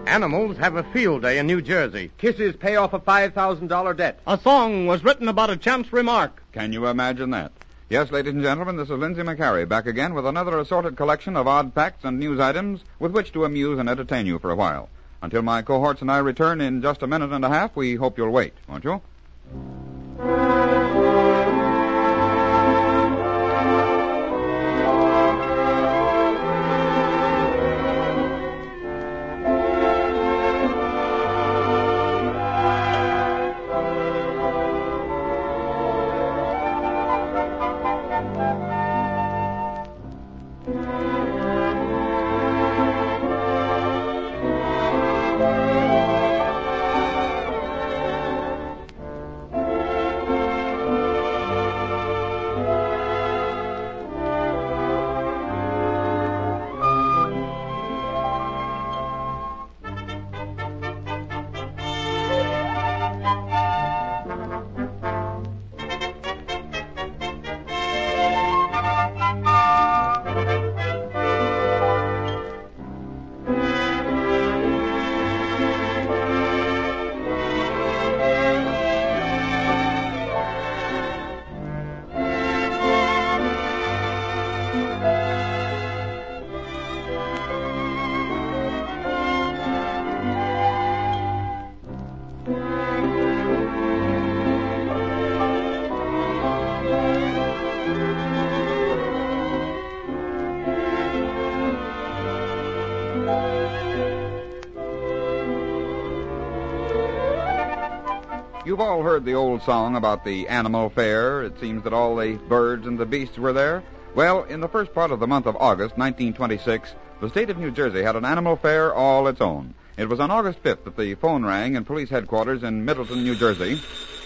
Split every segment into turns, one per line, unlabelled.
Animals have a field day in New Jersey.
Kisses pay off a $5,000 debt.
A song was written about a chance remark.
Can you imagine that? Yes, ladies and gentlemen, this is Lindsay McCary, back again with another assorted collection of odd facts and news items with which to amuse and entertain you for a while. Until my cohorts and I return in just a minute and a half, we hope you'll wait, won't you? You've all heard the old song about the animal fair. It seems that all the birds and the beasts were there. Well, in the first part of the month of August, 1926, the state of New Jersey had an animal fair all its own. It was on August 5th that the phone rang in police headquarters in Middleton, New Jersey.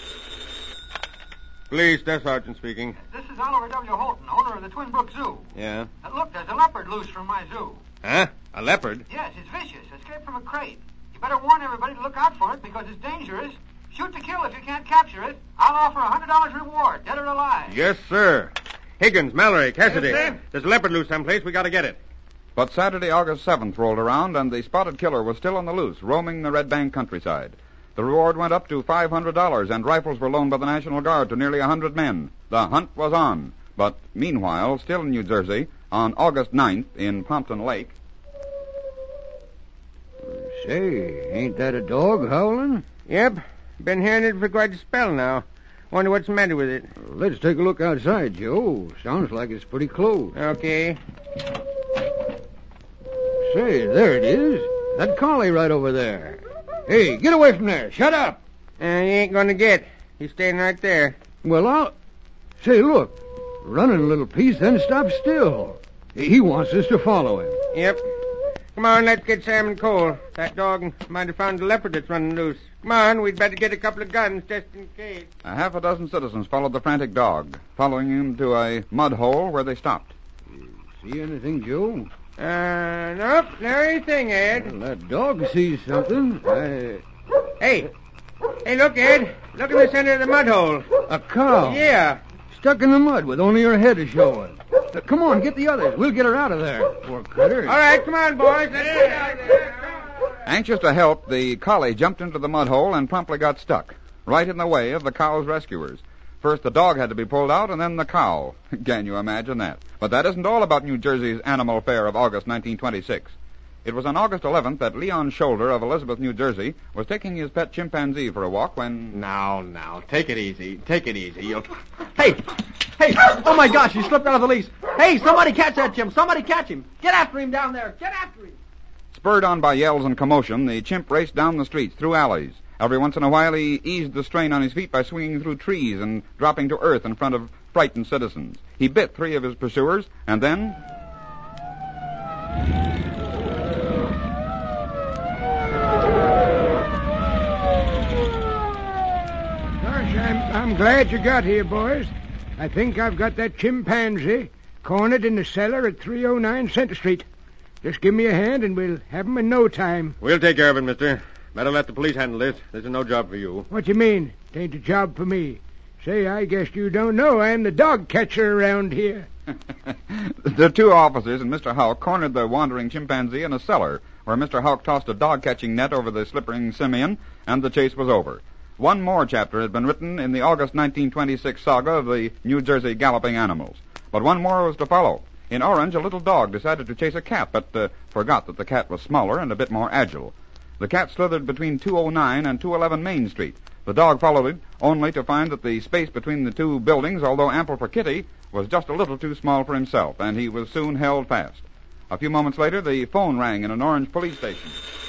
Police, Desk Sergeant speaking.
This is Oliver W. Holton, owner of the Twin Brook Zoo.
Yeah?
Look, there's a leopard loose from my zoo.
Huh? A leopard?
Yes, it's vicious. Escaped from a crate. You better warn everybody to look out for it because it's dangerous. Shoot to kill if you can't capture it. I'll offer $100 reward, dead or alive.
Yes, sir. Higgins, Mallory, Cassidy.
Yes, sir.
There's a leopard loose someplace. We got to get it.
But Saturday, August 7th rolled around, and the spotted killer was still on the loose, roaming the Red Bank countryside. The reward went up to $500, and rifles were loaned by the National Guard to nearly 100 men. The hunt was on. But meanwhile, still in New Jersey, on August 9th in Pompton Lake...
Say, ain't that a dog howling?
Yep. Been hearing it for quite a spell now. Wonder what's the matter with it.
Let's take a look outside, Joe. Sounds like it's pretty close.
Okay.
Say, there it is. That collie right over there. Hey, get away from there. Shut up.
He ain't gonna get. He's staying right there.
Well, I'll... Say, look. Running a little piece, then stop still. He wants us to follow him.
Yep. Come on, let's get Sam and Cole. That dog might have found a leopard that's running loose. Come on, we'd better get a couple of guns just in case.
A half a dozen citizens followed the frantic dog, following him to a mud hole where they stopped.
See anything, Joe?
Nope, no anything, Ed.
Well, that dog sees something.
Hey, look, Ed. Look in the center of the mud hole.
A cow.
Yeah.
Stuck in the mud with only her head showing. Come on, get the others. We'll get her out of there. Poor critter.
All right, come on, boys. Let's get out there.
Anxious to help, the collie jumped into the mud hole and promptly got stuck, right in the way of the cow's rescuers. First the dog had to be pulled out, and then the cow. Can you imagine that? But that isn't all about New Jersey's Animal Fair of August 1926. It was on August 11th that Leon Shoulder of Elizabeth, New Jersey, was taking his pet chimpanzee for a walk when...
Now, take it easy. Take it easy. You'll...
Hey! Oh, my gosh, he slipped out of the leash. Hey, somebody catch that chimp. Somebody catch him. Get after him down there. Get after him.
Spurred on by yells and commotion, the chimp raced down the streets, through alleys. Every once in a while, he eased the strain on his feet by swinging through trees and dropping to earth in front of frightened citizens. He bit 3 of his pursuers, and then...
I'm glad you got here, boys. I think I've got that chimpanzee cornered in the cellar at 309 Center Street. Just give me a hand and we'll have him in no time.
We'll take care of it, mister. Better let the police handle this. This is no job for you.
What you mean? It ain't a job for me. Say, I guess you don't know I'm the dog catcher around here.
The two officers and Mr. Houck cornered the wandering chimpanzee in a cellar, where Mr. Houck tossed a dog-catching net over the slipping simian, and the chase was over. One more chapter had been written in the August 1926 saga of the New Jersey galloping animals. But one more was to follow. In Orange, a little dog decided to chase a cat, but forgot that the cat was smaller and a bit more agile. The cat slithered between 209 and 211 Main Street. The dog followed it, only to find that the space between the two buildings, although ample for Kitty, was just a little too small for himself, and he was soon held fast. A few moments later, the phone rang in an Orange police station.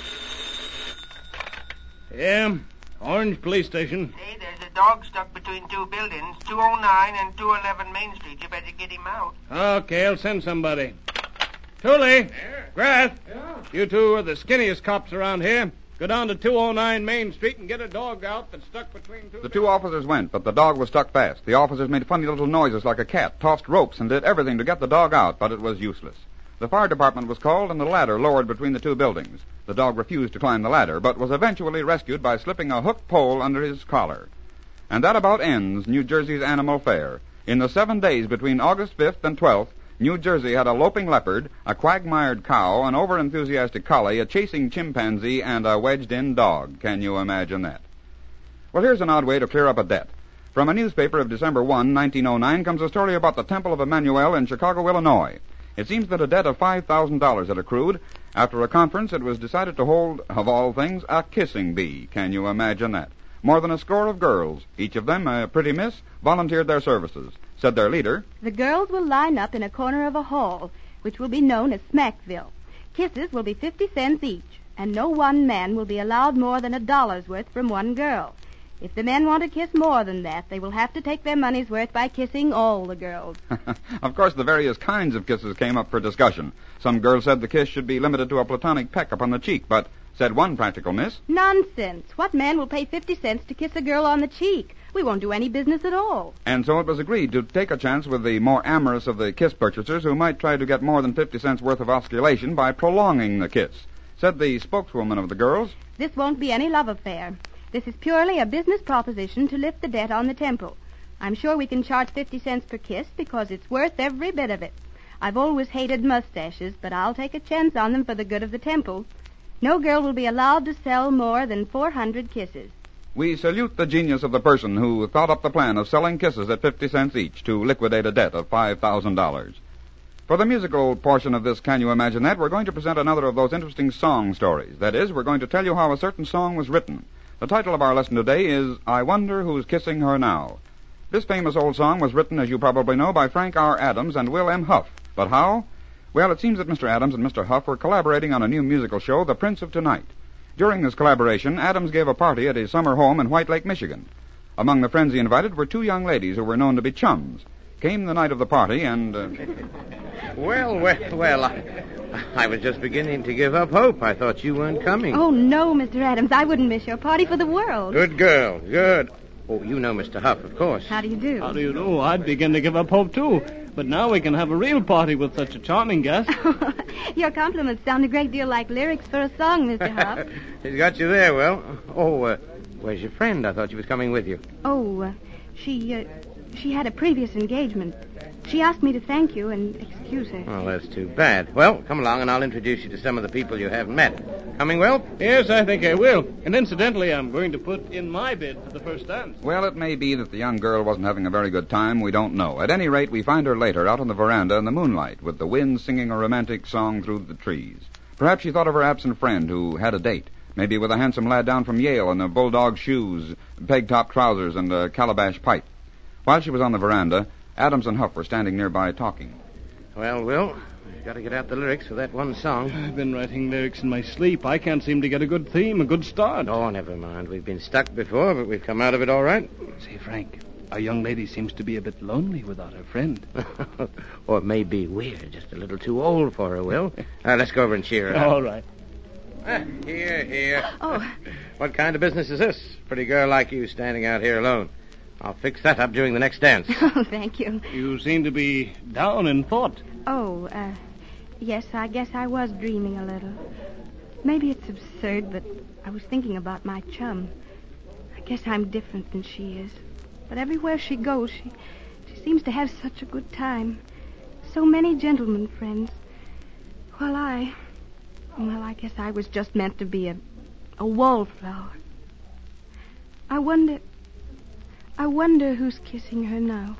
Yeah, Orange police station.
Hey, there's a dog stuck between two buildings, 209 and 211 Main Street. You better get him out.
Okay, I'll send somebody. Thule, Grath, you two are the skinniest cops around here. Go down to 209 Main Street and get a dog out that's stuck between two...
The two officers went, but the dog was stuck fast. The officers made funny little noises like a cat, tossed ropes, and did everything to get the dog out, but it was useless. The fire department was called and the ladder lowered between the two buildings. The dog refused to climb the ladder, but was eventually rescued by slipping a hooked pole under his collar. And that about ends New Jersey's animal fair. In the 7 days between August 5th and 12th, New Jersey had a loping leopard, a quagmired cow, an over-enthusiastic collie, a chasing chimpanzee, and a wedged-in dog. Can you imagine that? Well, here's an odd way to clear up a debt. From a newspaper of December 1, 1909, comes a story about the Temple of Emmanuel in Chicago, Illinois. It seems that a debt of $5,000 had accrued. After a conference, it was decided to hold, of all things, a kissing bee. Can you imagine that? More than a score of girls, each of them a pretty miss, volunteered their services. Said their leader,
"The girls will line up in a corner of a hall, which will be known as Smackville. Kisses will be 50 cents each, and no one man will be allowed more than $1's worth from one girl. If the men want to kiss more than that, they will have to take their money's worth by kissing all the girls."
Of course, the various kinds of kisses came up for discussion. Some girls said the kiss should be limited to a platonic peck upon the cheek, but, said one practical miss,
"Nonsense. What man will pay 50 cents to kiss a girl on the cheek? We won't do any business at all."
And so it was agreed to take a chance with the more amorous of the kiss purchasers who might try to get more than 50 cents worth of osculation by prolonging the kiss. Said the spokeswoman of the girls,
"This won't be any love affair. This is purely a business proposition to lift the debt on the temple. I'm sure we can charge 50 cents per kiss because it's worth every bit of it. I've always hated mustaches, but I'll take a chance on them for the good of the temple. No girl will be allowed to sell more than 400 kisses."
We salute the genius of the person who thought up the plan of selling kisses at 50 cents each to liquidate a debt of $5,000. For the musical portion of this Can You Imagine That, we're going to present another of those interesting song stories. That is, we're going to tell you how a certain song was written. The title of our lesson today is I Wonder Who's Kissing Her Now. This famous old song was written, as you probably know, by Frank R. Adams and Will M. Huff. But how? Well, it seems that Mr. Adams and Mr. Huff were collaborating on a new musical show, The Prince of Tonight. During this collaboration, Adams gave a party at his summer home in White Lake, Michigan. Among the friends he invited were two young ladies who were known to be chums. Came the night of the party, and...
Well, I was just beginning to give up hope. I thought you weren't coming.
Oh, no, Mr. Adams. I wouldn't miss your party for the world.
Good girl, good. Oh, you know Mr. Huff, of course.
How do you do?
How do you do? I'd begin to give up hope, too. But now we can have a real party with such a charming guest.
Your compliments sound a great deal like lyrics for a song, Mr. Huff.
He's got you there, Will. Oh, where's your friend? I thought she was coming with you.
Oh, she had a previous engagement. She asked me to thank you and excuse her.
Oh, that's too bad. Well, come along and I'll introduce you to some of the people you haven't met. Coming, Will?
Yes, I think I will. And incidentally, I'm going to put in my bid for the first dance.
Well, it may be that the young girl wasn't having a very good time. We don't know. At any rate, we find her later out on the veranda in the moonlight with the wind singing a romantic song through the trees. Perhaps she thought of her absent friend who had a date, maybe with a handsome lad down from Yale in bulldog shoes, peg-top trousers, and a calabash pipe. While she was on the veranda, Adams and Huff were standing nearby talking.
Well, Will, we've got to get out the lyrics for that one song.
I've been writing lyrics in my sleep. I can't seem to get a good theme, a good start.
Oh, never mind. We've been stuck before, but we've come out of it all right.
Say, Frank, our young lady seems to be a bit lonely without her friend.
Or maybe we're just a little too old for her, Will. Let's go over and cheer her up.
All right.
Here.
Oh.
What kind of business is this? Pretty girl like you standing out here alone. I'll fix that up during the next dance.
Oh, thank you.
You seem to be down in thought.
Oh, yes, I guess I was dreaming a little. Maybe it's absurd, but I was thinking about my chum. I guess I'm different than she is. But everywhere she goes, she seems to have such a good time. so many gentlemen friends, while I guess I was just meant to be a wallflower. I wonder who's kissing her now.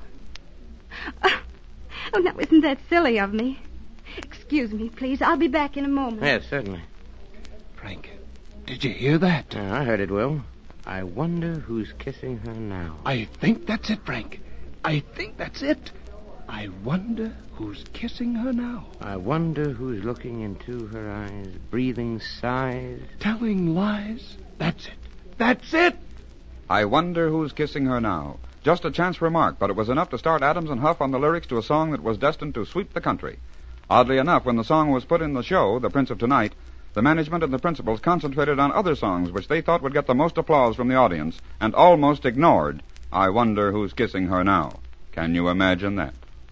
Oh, now, isn't that silly of me? Excuse me, please. I'll be back in a moment.
Yes, certainly.
Frank, did you hear that?
I heard it, Will. I wonder who's kissing her now.
I think that's it, Frank. I think that's it. I wonder who's kissing her now.
I wonder who's looking into her eyes, breathing sighs.
Telling lies. That's it. That's it.
I wonder who's kissing her now. Just a chance remark, but it was enough to start Adams and Huff on the lyrics to a song that was destined to sweep the country. Oddly enough, when the song was put in the show, The Prince of Tonight, the management and the principals concentrated on other songs which they thought would get the most applause from the audience, and almost ignored I Wonder Who's Kissing Her Now. Can you imagine that?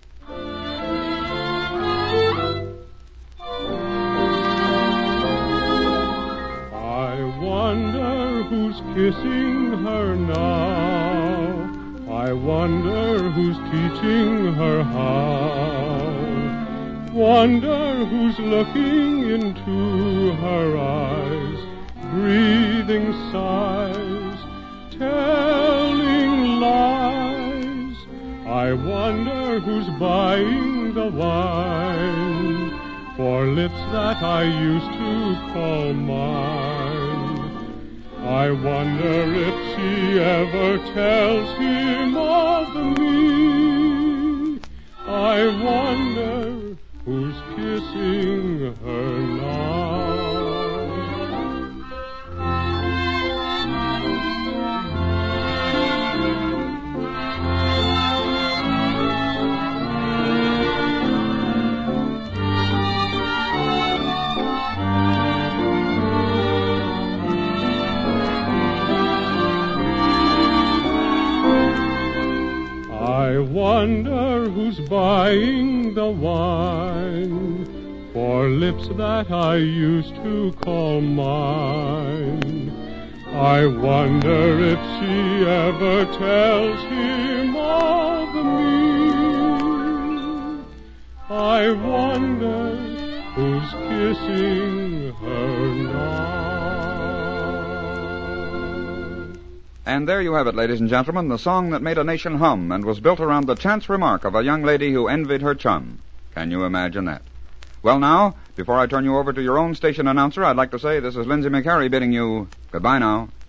I wonder who's kissing her now. I wonder who's teaching her how. Wonder who's looking into her eyes, breathing sighs, telling lies. I wonder who's buying the wine for lips that I used to call mine. I wonder if she ever tells him of me. I wonder who's kissing her now. I wonder who's buying the wine for lips that I used to call mine. I wonder if she ever tells him of me. I wonder who's kissing her now.
And there you have it, ladies and gentlemen, the song that made a nation hum and was built around the chance remark of a young lady who envied her chum. Can you imagine that? Well, now, before I turn you over to your own station announcer, I'd like to say this is Lindsay McHarry bidding you goodbye now.